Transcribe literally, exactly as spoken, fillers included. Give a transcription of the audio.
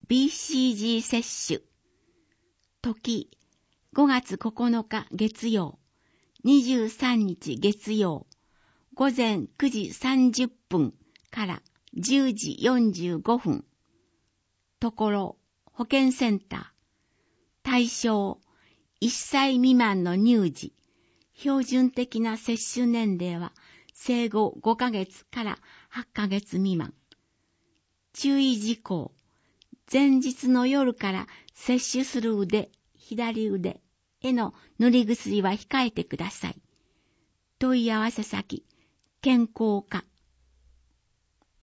ビーシージー 接種。時、ごがつここのか月曜、にじゅうさんにち月曜、午前くじさんじゅっぷんからじゅうじよんじゅうごふん。ところ、保健センター。対象、いっさい未満の乳児。標準的な接種年齢は生後ごかげつからはっかげつ未満。注意事項。前日の夜から接種する腕、左腕への塗り薬は控えてください。問い合わせ先、健康課